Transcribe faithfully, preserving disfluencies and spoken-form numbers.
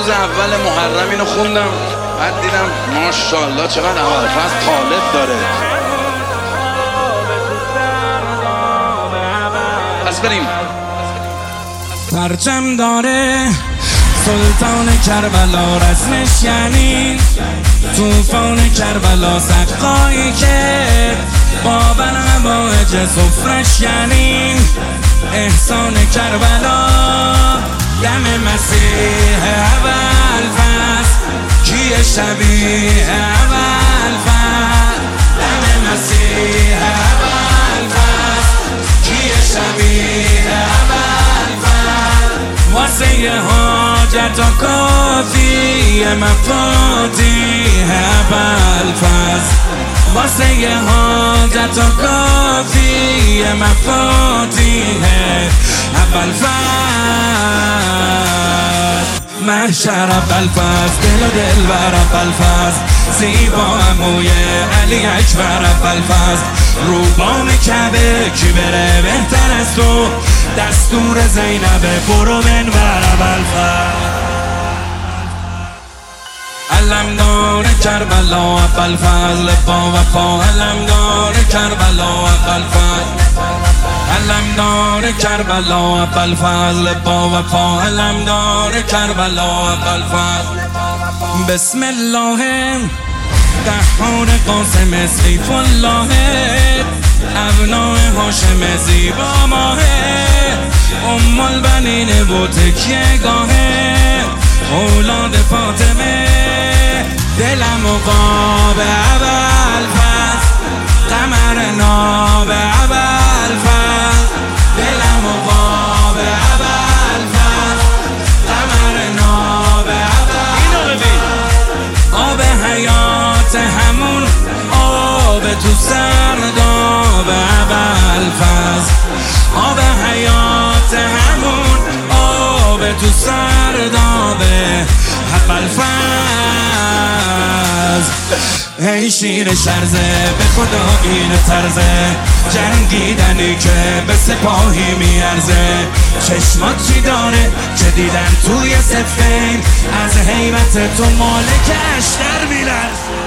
روز اول محرم اینو خوندم، بعد دیدم ماشاءالله چقدر ابوالفضل طالب داره. پس بریم. پرچم داره سلطان کربلا، رسمش یعنی توفان کربلا، سقایی که با بلعبایج سفرش یعنی احسان کربلا. دم مسیح ابوالفضل کیه شبیه ابوالفضل؟ دم مسیح ابوالفضل کیه شبیه ابوالفضل؟ واسه حاجت و کافی مفاتیح ابوالفضل، واسه حاجت و کافی مفاتیح ابوالفضل. محشر ابوالفضل، دل و دلبر ابوالفضل، زیبا عموی علی اکبر ابوالفضل. روبان کعبه کی بره بهتر از تو، دستور زینب برو منبر ابوالفضل. علمدار کربلا ابوالفضل با وفا، علمدار کربلا ابوالفضل، علمدار کربلا ابوالفضل با وفا، علمدار کربلا ابوالفضل. بسم الله قهار قاسم سیف الله، ابناء هاشم زیبا ماه، ام البنین و تکیه گاهه، اولاد فاطمه. دلم و قاب ابوالفضل، قمر ناب ابوالفضل، دلم و قاب ابوالفضل، قمر ناب ابوالفضل. آب حیات همون آب تو سرداب ابوالفضل، آب حیات همون آب تو سرداب ابوالفضل. ای شیر شرزه به خدا این طرزه، جنگیدنی که به سپاهی میارزه. چشمات چی داره که دیدن توی سفین، از حیبت تو مالک اشتر میرن.